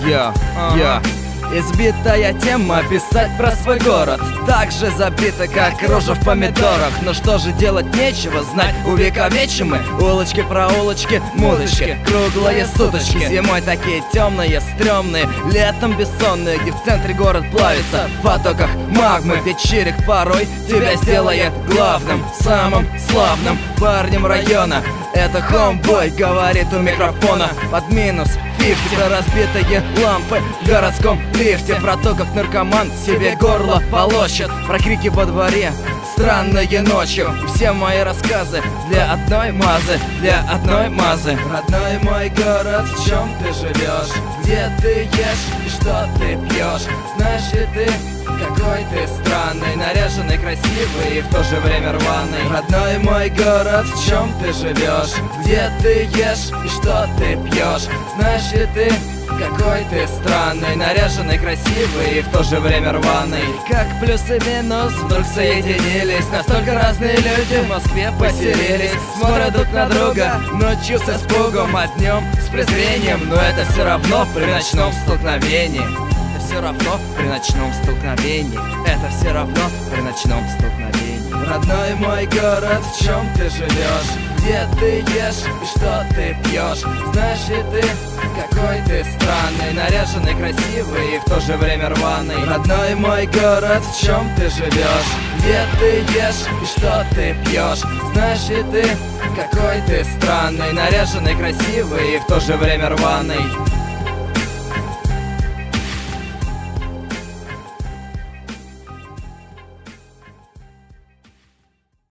Избитая тема, писать про свой город так же забита, как рожа в помидорах. Но что же делать, нечего знать, увековечим мы улочки, проулочки, мудочки, круглые суточки. Зимой такие темные, стрёмные, летом бессонные, где в центре город плавится в потоках магмы. Вечерик порой тебя сделает главным, самым славным парнем района. Это Homeboy говорит у микрофона под минус 50. Про разбитые лампы в городском лифте, про то, как наркоман себе горло полощет, про крики во дворе, странные ночью. Все мои рассказы для одной мазы, для одной мазы. Родной мой город, в чем ты живешь? Где ты ешь и что ты пьешь? Знаешь ли ты, какой ты странный, наряженный, красивый и в то же время рваный? Родной мой город, в чем ты живешь? Где ты ешь и что ты пьешь? Знаешь ли ты, какой ты странный, наряженный, красивый и в то же время рваный? Как плюс и минус вдруг соединились, настолько разные люди в Москве поселились. Смотрят друг на друга ночью с испугом, а днем с презрением. Но это все равно при ночном столкновении. Все равно при ночном столкновении. Это все равно при ночном столкновении. Родной мой город, в чем ты живешь? Где ты ешь и что ты пьешь? Знаешь ли ты, какой ты странный, наряженный, красивый и в то же время рваный? Родной мой город, в чем ты живешь? Где ты ешь и что ты пьешь? Знаешь ли ты, какой ты странный, наряженный, красивый и в то же время рваный?